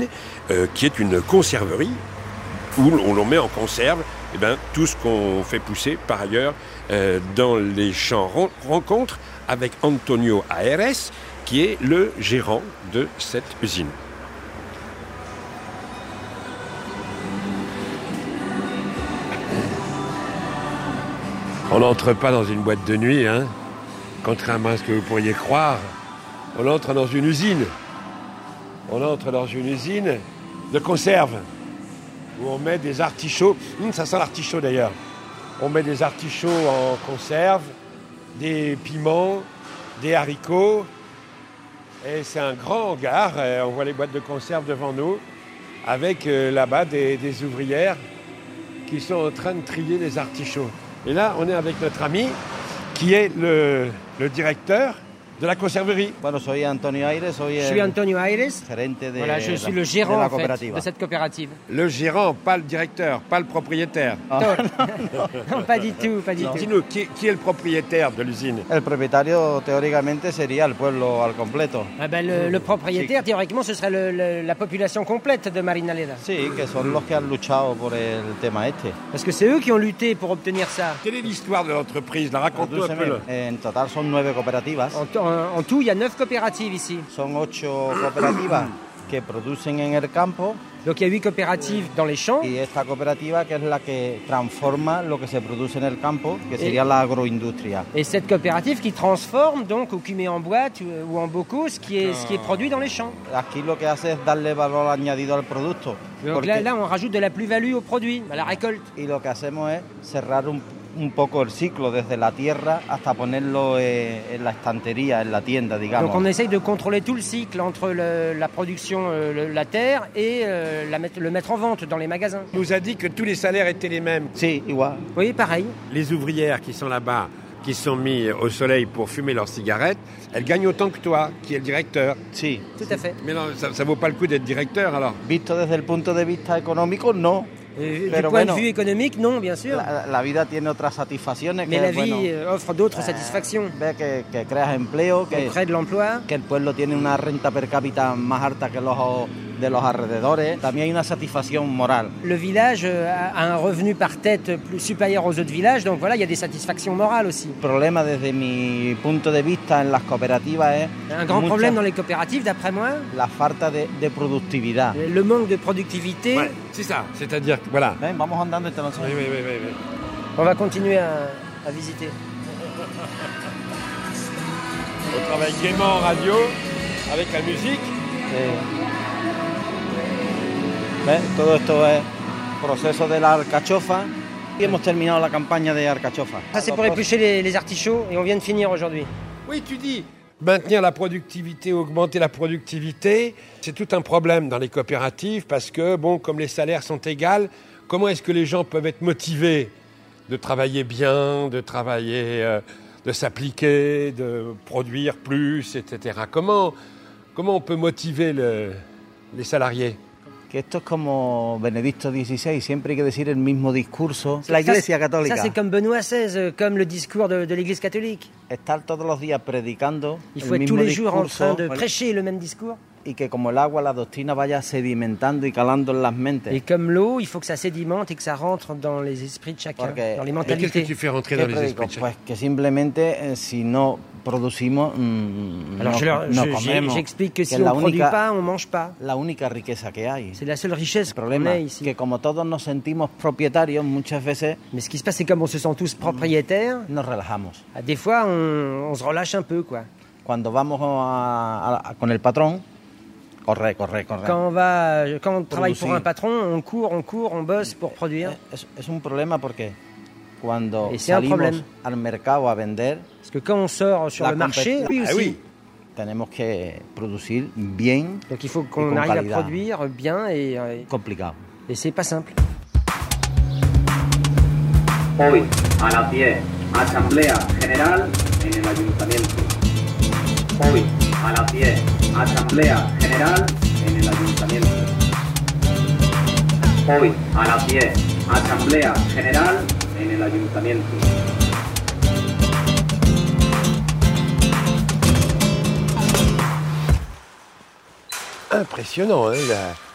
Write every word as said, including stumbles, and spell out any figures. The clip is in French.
usine euh, qui est une conserverie où l'on met en conserve eh ben, tout ce qu'on fait pousser par ailleurs euh, dans les champs. Ren- rencontre avec Antonio Aires, qui est le gérant de cette usine. On n'entre pas dans une boîte de nuit, hein, contrairement à ce que vous pourriez croire. On entre dans une usine. On entre dans une usine de conserve où on met des artichauts. Hum, ça sent l'artichaut d'ailleurs. On met des artichauts en conserve, des piments, des haricots. Et c'est un grand hangar. On voit les boîtes de conserve devant nous avec euh, là-bas des, des ouvrières qui sont en train de trier les artichauts. Et là, on est avec notre ami qui est le, le directeur de la conserverie. Bueno, soy Antonio Aires, soy Je suis Antonio Aires. gerente de, Voilà, je suis de- le gérant de la en fait, cooperativa. de cette coopérative. Le gérant, pas le directeur, pas le propriétaire. Non, pas du tout, pas du tout. Dis-nous, qui, qui est le propriétaire de l'usine? El propietario teóricamente sería el pueblo al completo. Ah ben, le, le propriétaire, théoriquement, ce serait le- le- la population complète de Marinaleda. Sí, que son los que han luchado por el tema este. Parce que c'est eux qui ont lutté pour obtenir ça. Quelle est l'histoire de l'entreprise? La raconte-nous un peu. là. En total son nueve cooperativas. En, to- en- en tout, il y a neuf coopératives ici. Son ocho cooperativas que producen en el campo Donc il y a huit coopératives dans les champs. y esta cooperativa que es la que transforma lo que se produce en el campo, que sería la agroindustria. Et cette coopérative qui transforme donc ou qui met en boîte ou, ou en bocaux ce qui est, ce qui est produit dans les champs. Aquí lo que hace es darle valor añadido al producto. Donc porque- là, là, on rajoute de la plus-value au produit, à la récolte. y lo que hacemos es cerrar un, un poco el ciclo desde la tierra hasta ponerlo eh, en la estantería, en la tienda, digamos. Donc on essaye de contrôler tout le cycle entre le- la production, euh, le- la terre et euh, la mettre- le mettre en vente dans les magasins. On nous a dit que tous les salaires étaient les mêmes. Sí, igual. Oui, pareil. Les ouvrières qui sont là-bas, qui sont mis au soleil pour fumer leurs cigarettes, elles gagnent autant que toi, qui est le directeur. Sí. Tout à fait. Mais non, ça, ça vaut pas le coup d'être directeur alors. Visto desde el punto de vista económico, no. Et du Pero point bueno, de vue économique, non, bien sûr. La, la vida tiene otras satisfacciones. Mais que la es, vie bueno, euh, offre d'autres eh, satisfactions. Ve que, que creas empleo, On que, crée de l'emploi. que el pueblo tiene una renta per cápita más alta que los de los alrededores. También hay una satisfacción moral. Le village euh, a a un revenu par tête plus supérieur aux autres villages, donc voilà, il y a des satisfactions morales aussi. El problema desde mi punto de vista en las cooperativas es Un grand mucha- problème dans les coopératives, d'après moi, la falta de, de productividad. le manque de productivité. Ouais, c'est ça. C'est-à-dire que voilà. Ven, vamos andando entre nosotros. Oui, oui, oui, oui, oui. On va continuer à, à visiter. On travaille gaiement en radio, avec la musique. Sí. ¿Ves? Todo esto es proceso de la alcachofa y hemos terminado la campaña de alcachofa. Ça, c'est pour éplucher les, les artichauts et on vient de finir aujourd'hui. Oui, tu dis, maintenir la productivité, augmenter la productivité, c'est tout un problème dans les coopératives parce que, bon, comme les salaires sont égaux, comment est-ce que les gens peuvent être motivés de travailler bien, de travailler, euh, de s'appliquer, de produire plus, et cetera. Comment, comment on peut motiver le- les salariés? Que esto es como Benedicto dieciséis, siempre hay que decir el mismo discurso. La Iglesia Ça, Católica. Ça, c'est comme Benoît seize, euh, comme le discours de, de l'Église catholique. Estar todos los días predicando Il el faut être tous mismo les jours en train discurso de prêcher le même discours. y que como el agua la doctrina vaya sedimentando y calando en las mentes. Et comme l'eau, il faut que ça sédimente et que ça rentre dans les esprits de chacun, Porque- dans les Mais qu'est-ce que mentalités. tu fais rentrer ¿Qué dans les predico? esprits de Pues que simplemente eh, si no producimos, mm, Alors no, je leur- no je- j'ai- comemos. j'explique que Que si es on la ne produit única- pas, on ne mange pas. La única riqueza que hay. C'est la seule richesse El qu'on problema ait es ici. que como todos nos sentimos propietarios, muchas veces Mais ce qui se passe, c'est comme on se sent tous propriétaires, nos relajamos. ah, des fois on, on se relâche un peu, quoi. Cuando vamos a- a- a- con el patrón, corre, corre, corre. Quand on, va, quand on travaille pour Produire. un patron, on court, on court, on bosse pour produire. Es, es un problema porque cuando Y sea un salimos problema. al mercado a vender, Parce que quand on sort sur La le marché, compét- lui Ah aussi. oui. tenemos que producir bien. Donc il faut Y qu'on con arrive calidad. à produire bien et, euh, Complicado. et c'est pas simple. Hoy, a las diez, Asamblea General en el Ayuntamiento. Hoy, a las diez, Asamblea General en el Ayuntamiento. Hoy, a las diez, Asamblea General en el Ayuntamiento. Impressionnant, hein, la-